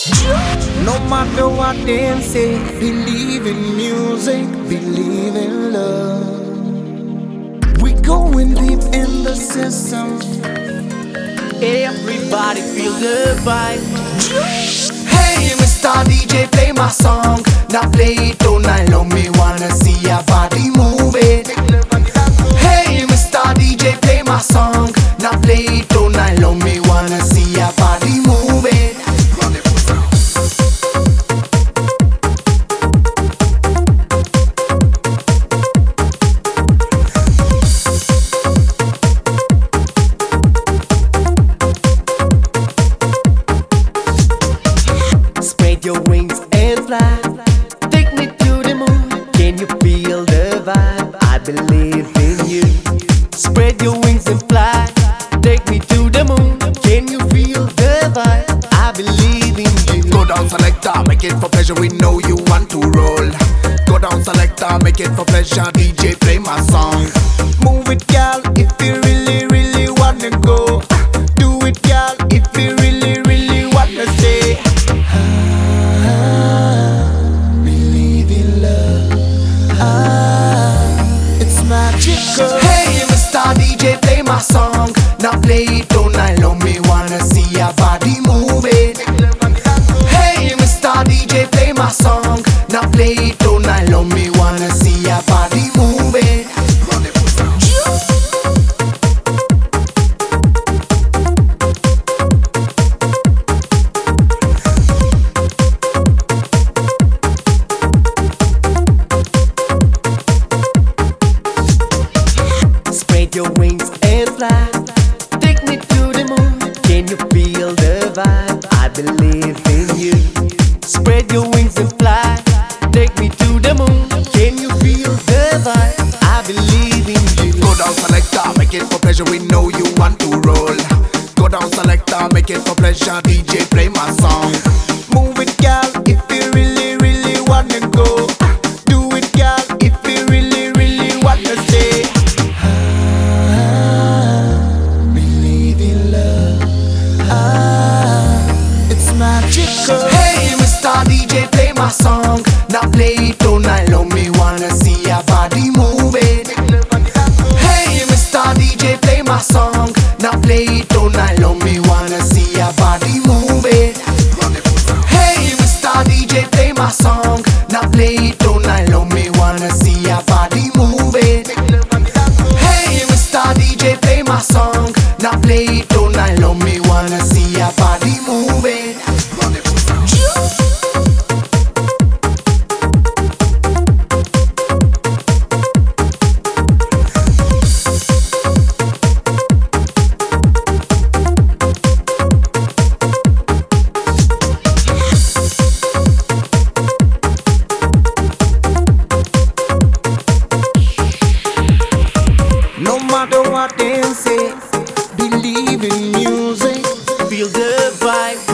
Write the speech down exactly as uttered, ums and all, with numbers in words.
No matter what they say, believe in music, believe in love. We going deep in the system. Everybody feel the vibe. Hey, Mister D J, play my song. Now play it all night long. Me wanna see your body move it. Hey, Mister D J, play my song. Now play it all night long. Me wanna see your body move it. Spread your wings and fly. Take me to the moon. Can you feel the vibe? I believe in you. Spread your wings and fly. Take me to the moon. Can you feel the vibe? I believe in you. Go down, selector, make it for pleasure. We know you want to roll. Go down, selector, make it for pleasure. D J, play my song. Move it, girl, if you really, really wanna go. Do it, girl, if you really, really wanna stay. Believe in love. Ah, it's magical. Hey, Mister D J, play my song. Now play it all night long. Me wanna see your body move it. Hey, Mister D J, play my song. Now play it all night long. Me wanna see your body move it. Spread your wings and fly. Take me to the moon. Can you feel the vibe? I believe in you. Spread your wings and fly. Take me to the moon. Can you feel the vibe? I believe in you. Go down, selector, make it for pleasure. We know you want to roll. Go down, selector, make it for pleasure. D J, play my song. Move it, girl, if you really, really wanna go. Do it, girl, if you really, really wanna stay. Believe in love. Ah, it's magical. Hey, Mister D J, play my song. Now play it all night long. Me wanna see your body move it. Hey, Mister D J, play my song. Now play it all night long. Me wanna see your body move it. Hey, Mister D J, play my song. Now play it all night long. Me wanna see your body move it. Hey, Mister D J, play my song. Now play it all night long. Me wanna see your body move it. No matter what they say, believe in music. Feel the vibe.